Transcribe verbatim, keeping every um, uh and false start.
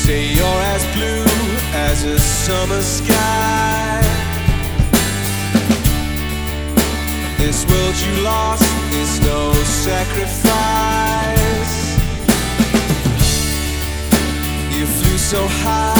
say you're as blue as a summer sky. This world you lost is no sacrifice. You flew so high